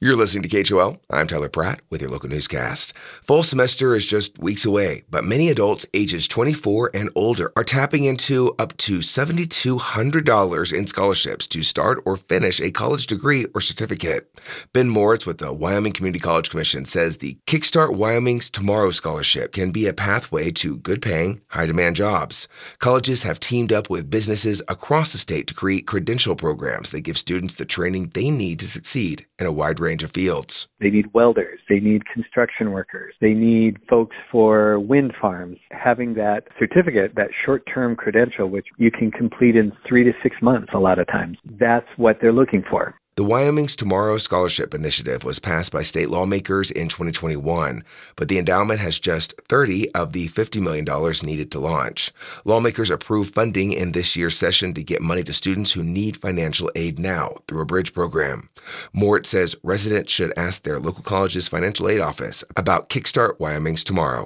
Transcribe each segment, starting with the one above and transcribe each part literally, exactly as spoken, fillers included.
You're listening to K H O L. I'm Tyler Pratt with your local newscast. Fall semester is just weeks away, but many adults ages twenty-four and older are tapping into up to seven thousand two hundred dollars in scholarships to start or finish a college degree or certificate. Ben Moritz with the Wyoming Community College Commission says the Kickstart Wyoming's Tomorrow Scholarship can be a pathway to good-paying, high-demand jobs. Colleges have teamed up with businesses across the state to create credential programs that give students the training they need to succeed in a wide range of fields. They need welders. They need construction workers. They need folks for wind farms. Having that certificate, that short-term credential, which you can complete in three to six months a lot of times, that's what they're looking for. The Wyoming's Tomorrow Scholarship Initiative was passed by state lawmakers in twenty twenty-one, but the endowment has just thirty of the fifty million dollars needed to launch. Lawmakers approved funding in this year's session to get money to students who need financial aid now through a bridge program. Moritz says residents should ask their local college's financial aid office about Kickstart Wyoming's Tomorrow.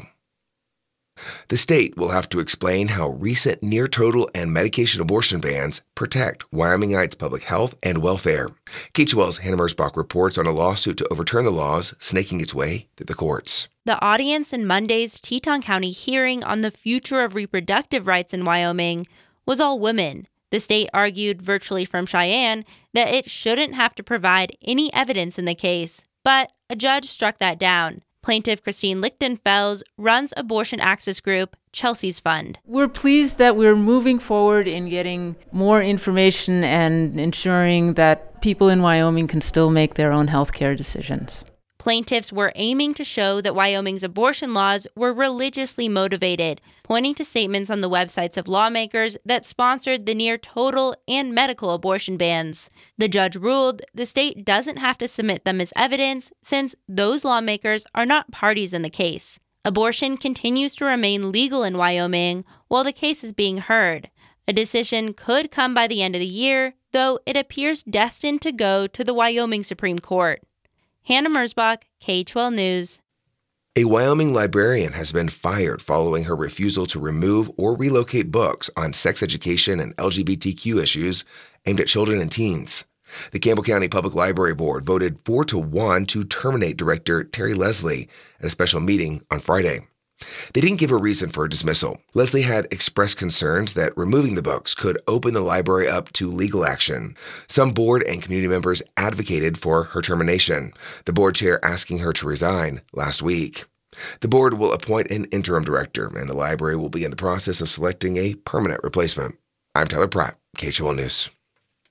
The state will have to explain how recent near-total and medication abortion bans protect Wyomingites' public health and welfare. K H O L's Hannah Mersbach reports on a lawsuit to overturn the laws snaking its way through the courts. The audience in Monday's Teton County hearing on the future of reproductive rights in Wyoming was all women. The state argued virtually from Cheyenne that it shouldn't have to provide any evidence in the case, but a judge struck that down. Plaintiff Christine Lichtenfels runs abortion access group Chelsea's Fund. We're pleased that we're moving forward in getting more information and ensuring that people in Wyoming can still make their own health care decisions. Plaintiffs were aiming to show that Wyoming's abortion laws were religiously motivated, pointing to statements on the websites of lawmakers that sponsored the near-total and medical abortion bans. The judge ruled the state doesn't have to submit them as evidence since those lawmakers are not parties in the case. Abortion continues to remain legal in Wyoming while the case is being heard. A decision could come by the end of the year, though it appears destined to go to the Wyoming Supreme Court. Hannah Mersbach, K H O L News. A Wyoming librarian has been fired following her refusal to remove or relocate books on sex education and L G B T Q issues aimed at children and teens. The Campbell County Public Library Board voted four to one to terminate Director Terry Leslie at a special meeting on Friday. They didn't give a reason for her dismissal. Leslie had expressed concerns that removing the books could open the library up to legal action. Some board and community members advocated for her termination, the board chair asking her to resign last week. The board will appoint an interim director, and the library will be in the process of selecting a permanent replacement. I'm Tyler Pratt, K H O L News.